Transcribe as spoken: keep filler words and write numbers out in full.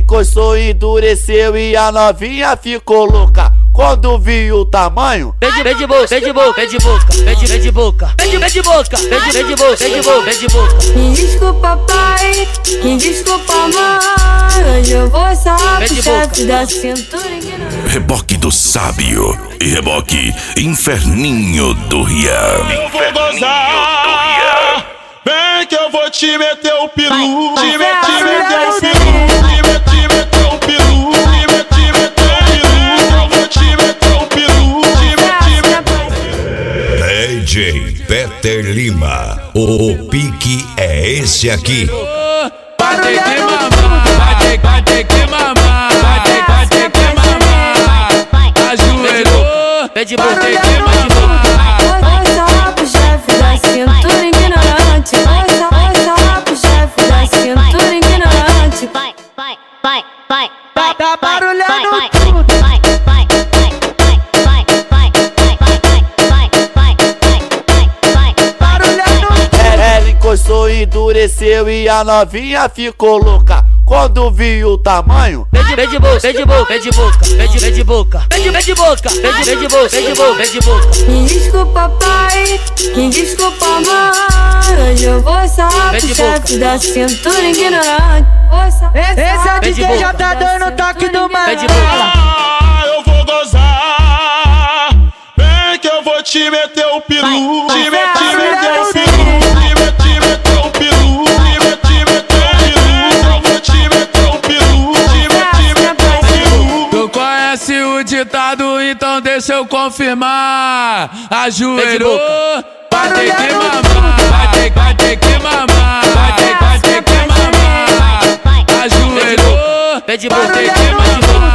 encostou, endureceu e a novinha ficou louca. Quando viu o tamanho, vem de, vem de boca, vem de boca, vem de boca, vem de, vem de boca, vem de, vem de boca, vem de, vem de boca, vem de boca, vem de boca. Me desculpa pai, me desculpa mãe, hoje eu vou saber o chefe da cintura. Reboque do Sábio e reboque Inferninho do Rian. Eu vou gozar, vem que eu vou te meter o peru, te meter, te meter o peru, te meter, te meter o peru, te meter, te meter o peru, eu vou te meter o peru, te meter, te meter o peru. D J Peter Lima, o pique é esse aqui. Vai ter que mamar, vai ter, vai ter que mamar, vai ter, vai ter que mamar. Ajoelhou, vem de boca, vem de mamar. Oi, só pro chefe da cintura ignorante. Oi, só, oi, só pro chefe da cintura ignorante. Vai, vai, vai, vai, Tá, tá barulhando vai, tudo. vai, vai, vai, vai, vai, vai, vai, vai, vai, vai, Barulhando ela encostou, endureceu e a novinha ficou louca. Quando viu o tamanho, vem de, vem de boca, vem de boca, vem de boca, vem de, vem de boca, vem de, vem de boca, vem de, vem de boca, vem de boca, vem de boca. Me desculpa pai, me desculpa mãe, hoje eu vou saber o chefe da cintura ignorante. Esse é o D J já tá dando toque do vem de mano. boca. Ah, eu vou gozar, vem que eu vou te meter o peru, te meter, te meter o peru, te meter, te meter o peru, te meter, te meter o peru, eu vou te meter o peru, te meter, te meter o peru. Tu conhece o ditado, então deixa eu confirmar. Ajoelhou, vai ter que mamar, vai ter, vai ter que mamar, vai ter, vai ter que mamar. Ajoelhou, Vem de boca, vai ter que mamar.